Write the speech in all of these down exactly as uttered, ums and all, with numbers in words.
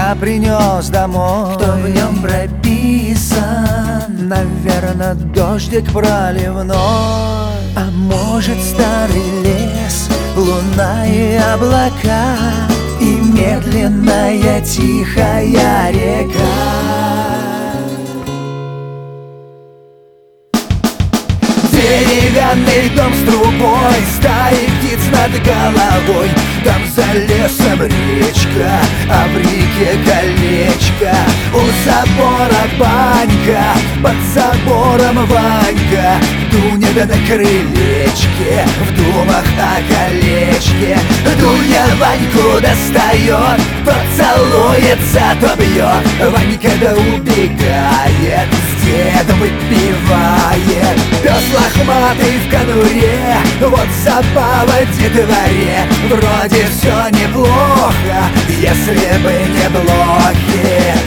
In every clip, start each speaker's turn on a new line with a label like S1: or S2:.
S1: я принес домой.
S2: Кто в нем прописан?
S1: Наверно, дождик проливной.
S2: А может, старый лес, луна и облака, и медленная тихая река.
S1: Деревянный дом с трубой, стаи птиц над головой. Там за лесом речка, а в реке колечко. У забора банька, под забором Ванька. Дуня да на крылечке, в думах о колечке. Дуня Ваньку достает, тот целуется, то бьет. Ванька да убегает, с дедом выпивает. Пес лохматый в конуре, вот забава детворе. Вроде все неплохо, если бы не блохи.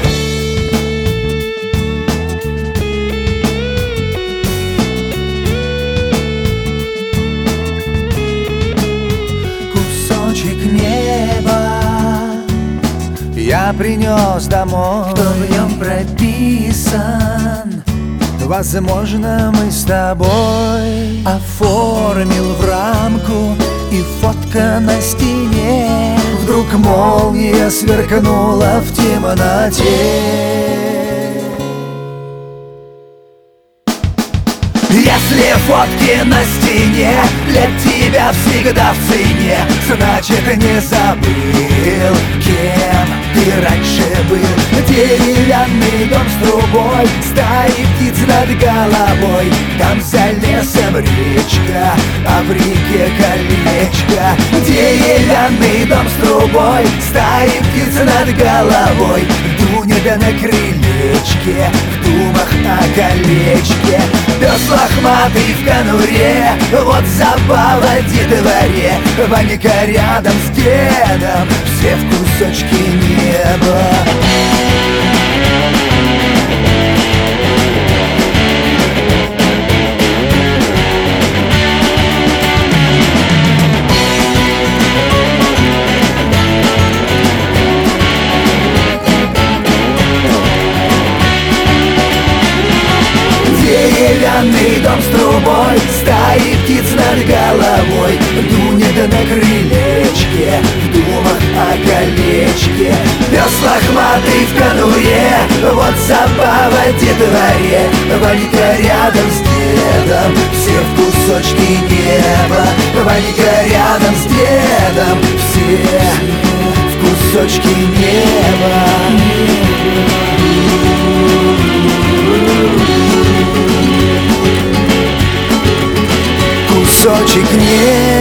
S2: Кусочек неба
S1: я принес домой.
S2: Кто в нем прописан?
S1: Возможно, мы с тобой.
S2: Оформил в рамку, и фотка на стене.
S1: Вдруг молния сверкнула в темноте. Если фотки на стене для тебя всегда в цене, значит, не забыл, кем ты раньше был. Деревянный дом с трубой, стаи птиц над головой. Там за лесом речка, а в реке колечко. Деревянный дом с трубой, стаи птиц над головой. Дуня да на крылечке, в думах о колечке. Пес лохматый в конуре, вот забава детворе. Ванька рядом с дедом, все в кусочки неба. Деревянный дом с трубой, стаи птиц над головой. Дуня да на крылечке, в думах о колечке. Пес лохматый в конуре, вот забава детворе. Ванька рядом с дедом, все в кусочки неба. Ванька рядом с дедом, все в кусочки неба. Кусочек неба.